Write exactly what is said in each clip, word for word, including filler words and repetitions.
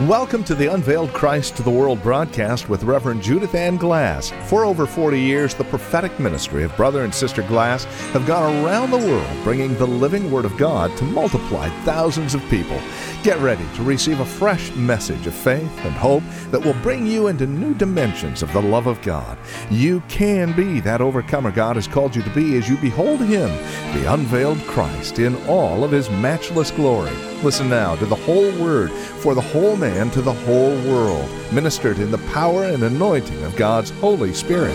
Welcome to the Unveiled Christ to the World broadcast with Reverend Judith Ann Glass. For over forty years, the prophetic ministry of Brother and Sister Glass have gone around the world bringing the living Word of God to multiply thousands of people. Get ready to receive a fresh message of faith and hope that will bring you into new dimensions of the love of God. You can be that overcomer God has called you to be as you behold Him, the unveiled Christ, in all of His matchless glory. Listen now to the whole Word for the whole man to the whole world, ministered in the power and anointing of God's Holy Spirit.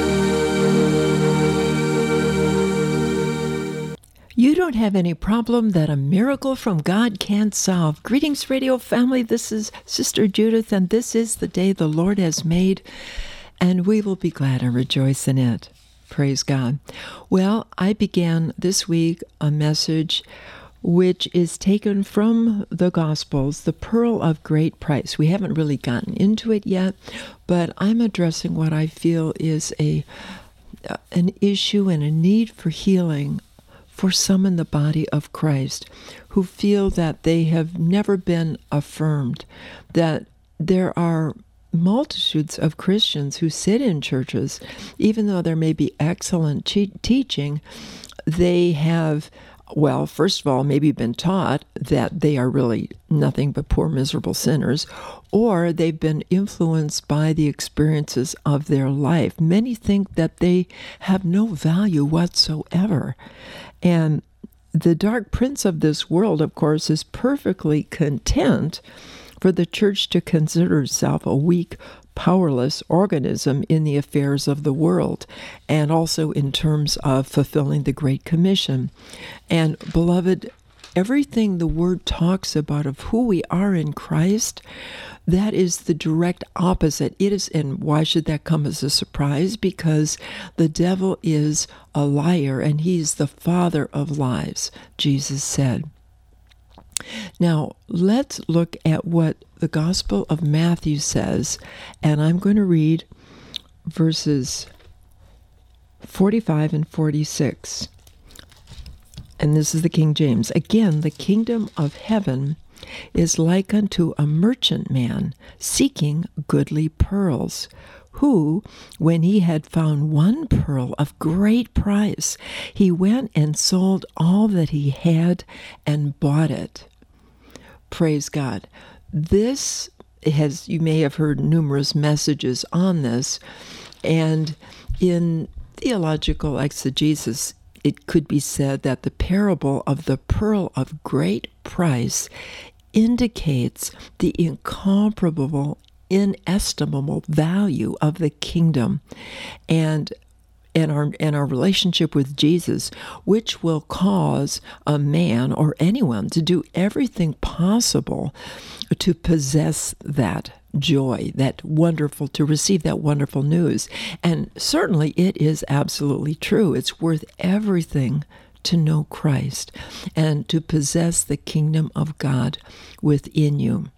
You don't have any problem that a miracle from God can't solve. Greetings, radio family. This is Sister Judith, and this is the day the Lord has made, and we will be glad and rejoice in it. Praise God. Well, I began this week a message which is taken from the Gospels, the pearl of great price. We haven't really gotten into it yet, but I'm addressing what I feel is a an issue and a need for healing for some in the body of Christ who feel that they have never been affirmed, that there are multitudes of Christians who sit in churches, even though there may be excellent te- teaching, they have well, first of all, maybe been taught that they are really nothing but poor, miserable sinners, or they've been influenced by the experiences of their life. Many think that they have no value whatsoever. And the dark prince of this world, of course, is perfectly content for the church to consider itself a weak, powerless organism in the affairs of the world, and also in terms of fulfilling the Great Commission. And beloved, everything the Word talks about of who we are in Christ, that is the direct opposite. It is, and why should that come as a surprise? Because the devil is a liar, and he's the father of lies, Jesus said. Now, let's look at what the Gospel of Matthew says, and I'm going to read verses forty-five and forty-six. And this is the King James. Again, the kingdom of heaven is like unto a merchant man seeking goodly pearls, who, when he had found one pearl of great price, he went and sold all that he had and bought it. Praise God. This has, you may have heard numerous messages on this, and in theological exegesis, it could be said that the parable of the pearl of great price indicates the incomparable, inestimable value of the kingdom and and our and our relationship with Jesus, which will cause a man or anyone to do everything possible to possess that joy, that wonderful, to receive that wonderful news. And certainly it is absolutely true. It's worth everything to know Christ and to possess the kingdom of God within you.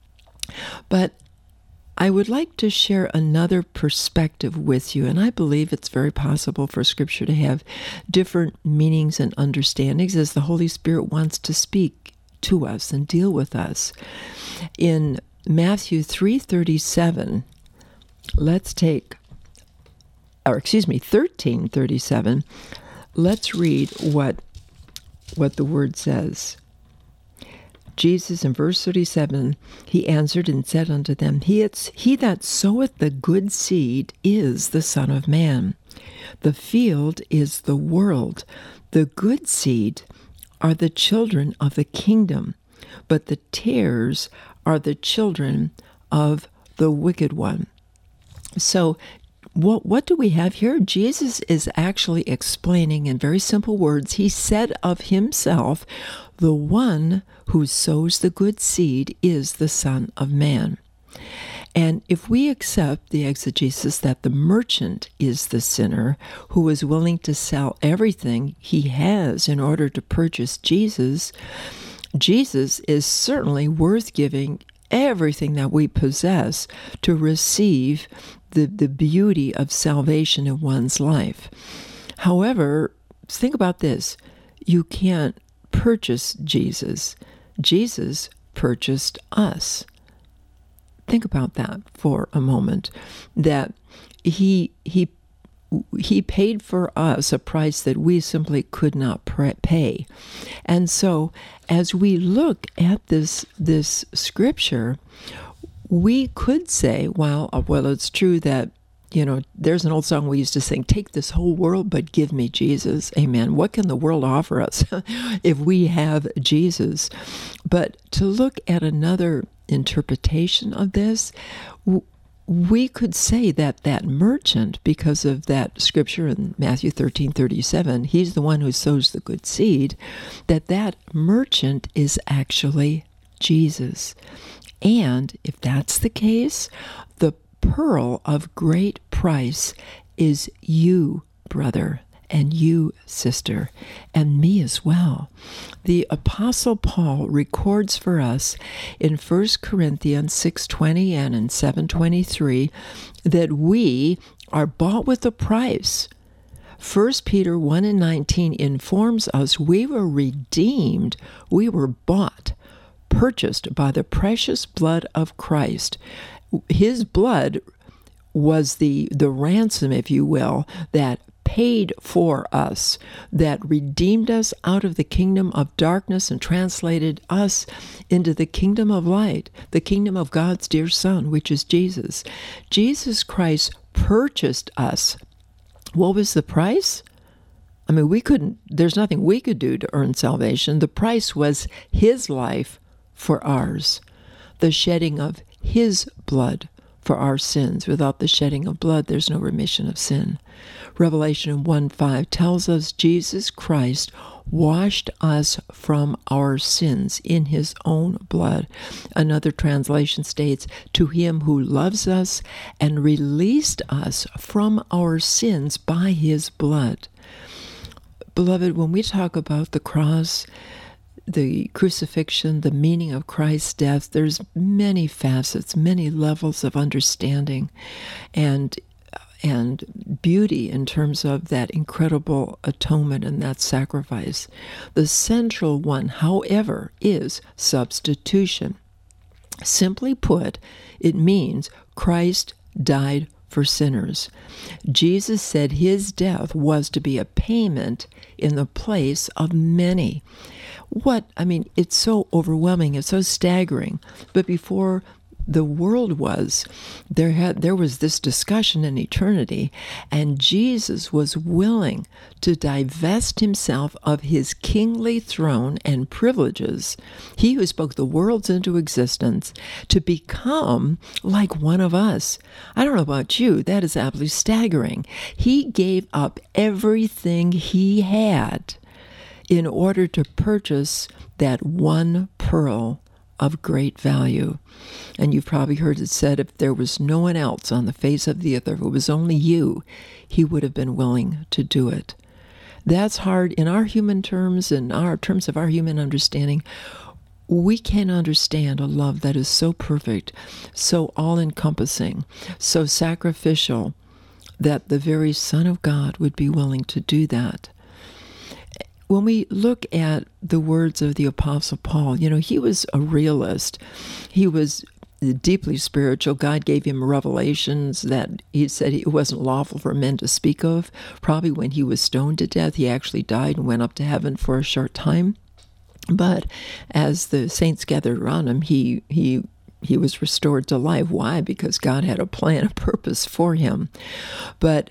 But I would like to share another perspective with you, and I believe it's very possible for Scripture to have different meanings and understandings as the Holy Spirit wants to speak to us and deal with us. In Matthew three thirty-seven, let's take, or excuse me, thirteen thirty-seven, let's read what, what the Word says. Jesus, in verse thirty-seven, he answered and said unto them, He, it's, he that soweth the good seed is the Son of Man. The field is the world. The good seed are the children of the kingdom, but the tares are the children of the wicked one. So what, what do we have here? Jesus is actually explaining in very simple words. He said of himself, the one who sows the good seed is the Son of Man. And if we accept the exegesis that the merchant is the sinner who is willing to sell everything he has in order to purchase Jesus, Jesus is certainly worth giving everything that we possess to receive the, the beauty of salvation in one's life. However, think about this. You can't purchase Jesus. Jesus purchased us. Think about that for a moment, that he he he paid for us a price that we simply could not pay. And so as we look at this this scripture, we could say, well, well, it's true that, you know, there's an old song we used to sing, take this whole world, but give me Jesus. Amen. What can the world offer us if we have Jesus? But to look at another interpretation of this, we could say that that merchant, because of that scripture in Matthew thirteen thirty-seven, he's the one who sows the good seed, that that merchant is actually Jesus. And if that's the case, the pearl of great price is you, brother, and you, sister, and me as well. The Apostle Paul records for us in First Corinthians six twenty and in seven twenty-three that we are bought with a price. First Peter one and nineteen informs us we were redeemed, we were bought, purchased by the precious blood of Christ. His blood was the, the ransom, if you will, that paid for us, that redeemed us out of the kingdom of darkness and translated us into the kingdom of light, the kingdom of God's dear Son, which is Jesus. Jesus Christ purchased us. What was the price? I mean, we couldn't, there's nothing we could do to earn salvation. The price was his life for ours, the shedding of his blood for our sins. Without the shedding of blood, there's no remission of sin. Revelation one five tells us Jesus Christ washed us from our sins in his own blood. Another translation states, to him who loves us and released us from our sins by his blood. Beloved, when we talk about the cross, the crucifixion, the meaning of Christ's death, there's many facets, many levels of understanding and and beauty in terms of that incredible atonement and that sacrifice. The central one, however, is substitution. Simply put, it means Christ died for sinners. Jesus said his death was to be a payment in the place of many. What, I mean, it's so overwhelming, it's so staggering. But before the world was, there had there was this discussion in eternity, and Jesus was willing to divest himself of his kingly throne and privileges, he who spoke the worlds into existence, to become like one of us. I don't know about you, that is absolutely staggering. He gave up everything he had in order to purchase that one pearl of great value. And you've probably heard it said, if there was no one else on the face of the earth, if it was only you, he would have been willing to do it. That's hard in our human terms, in our terms of our human understanding. We can understand a love that is so perfect, so all-encompassing, so sacrificial, that the very Son of God would be willing to do that. When we look at the words of the Apostle Paul, you know, he was a realist. He was deeply spiritual. God gave him revelations that he said it wasn't lawful for men to speak of. Probably when he was stoned to death, he actually died and went up to heaven for a short time. But as the saints gathered around him, he he he was restored to life. Why? Because God had a plan, a purpose for him. But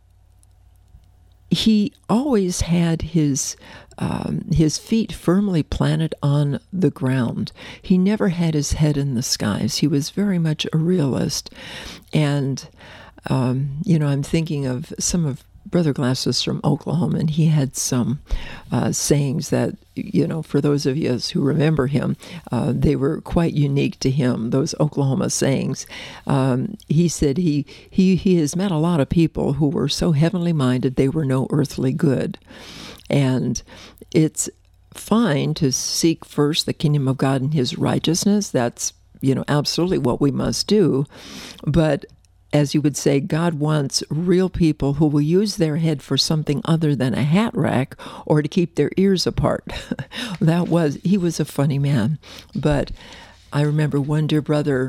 he always had his um, his feet firmly planted on the ground. He never had his head in the skies. He was very much a realist. And, um, you know, I'm thinking of some of Brother Glass was from Oklahoma, and he had some uh, sayings that, you know, for those of us who remember him, uh, they were quite unique to him, those Oklahoma sayings. Um, he said he, he, he has met a lot of people who were so heavenly minded they were no earthly good. And it's fine to seek first the kingdom of God and his righteousness. That's, you know, absolutely what we must do. But as you would say, God wants real people who will use their head for something other than a hat rack or to keep their ears apart. That was, he was a funny man. But I remember one dear brother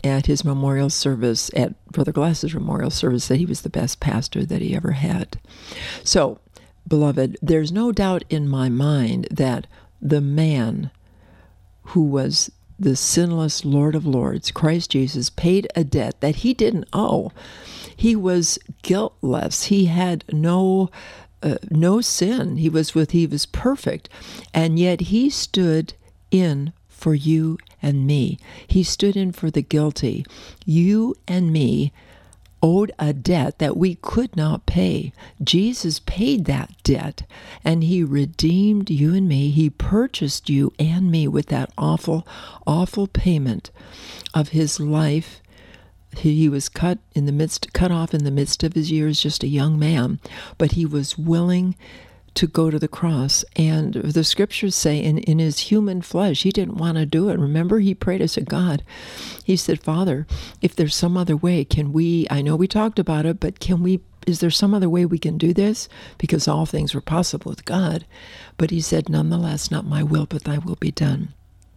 at his memorial service, at Brother Glass's memorial service, that he was the best pastor that he ever had. So, beloved, there's no doubt in my mind that the man who was the sinless Lord of Lords, Christ Jesus, paid a debt that he didn't owe. He was guiltless. He had no uh, no sin. He was with. He was perfect, and yet he stood in for you and me. He stood in for the guilty. You and me owed a debt that we could not pay. Jesus paid that debt, and he redeemed you and me. He purchased you and me with that awful, awful payment of his life. He was cut in the midst, cut off in the midst of his years, just a young man, but he was willing to go to the cross. And the scriptures say in, in his human flesh, he didn't want to do it. Remember, he prayed to God. He said, Father, if there's some other way, can we, I know we talked about it, but can we, is there some other way we can do this? Because all things were possible with God. But he said, nonetheless, not my will, but thy will be done.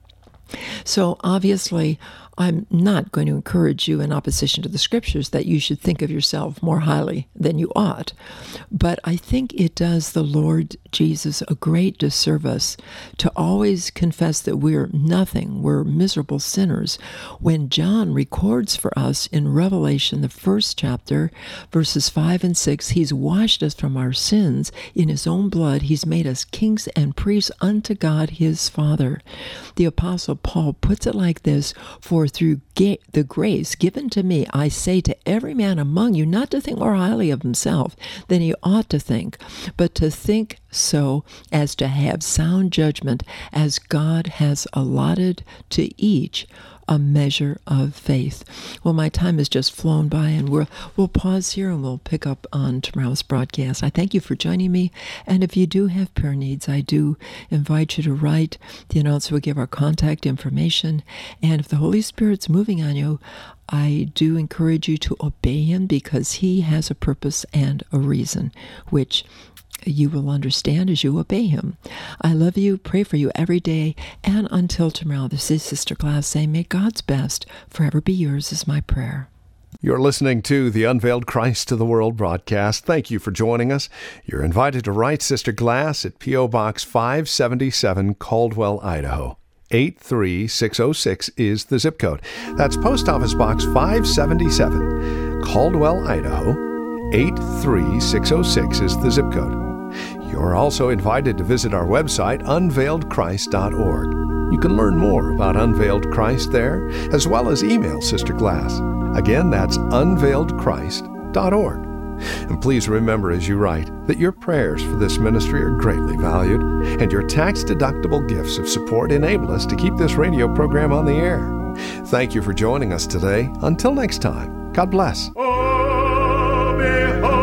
So obviously, I'm not going to encourage you in opposition to the scriptures that you should think of yourself more highly than you ought. But I think it does the Lord Jesus a great disservice to always confess that we're nothing, we're miserable sinners, when John records for us in Revelation, the first chapter, verses five and six, he's washed us from our sins in his own blood. He's made us kings and priests unto God his Father. The Apostle Paul puts it like this, for through ga- the grace given to me, I say to every man among you not to think more highly of himself than he ought to think, but to think so as to have sound judgment, as God has allotted to each a measure of faith. Well, my time has just flown by, and we'll, we'll pause here and we'll pick up on tomorrow's broadcast. I thank you for joining me, and if you do have prayer needs, I do invite you to write. The announcer will give our contact information, and if the Holy Spirit's moving on you, I do encourage you to obey him, because he has a purpose and a reason, which you will understand as you obey him. I love you, pray for you every day, and until tomorrow, this is Sister Glass saying, may God's best forever be yours is my prayer. You're listening to the Unveiled Christ to the World broadcast. Thank you for joining us. You're invited to write Sister Glass at P O. Box five seventy-seven, Caldwell, Idaho. eight three six oh six is the zip code. That's Post Office Box five seventy-seven, Caldwell, Idaho. eight three six oh six is the zip code. You're also invited to visit our website, unveiled christ dot org. You can learn more about Unveiled Christ there, as well as email Sister Glass. Again, that's unveiled christ dot org. And please remember as you write that your prayers for this ministry are greatly valued, and your tax-deductible gifts of support enable us to keep this radio program on the air. Thank you for joining us today. Until next time, God bless. Oh, behold.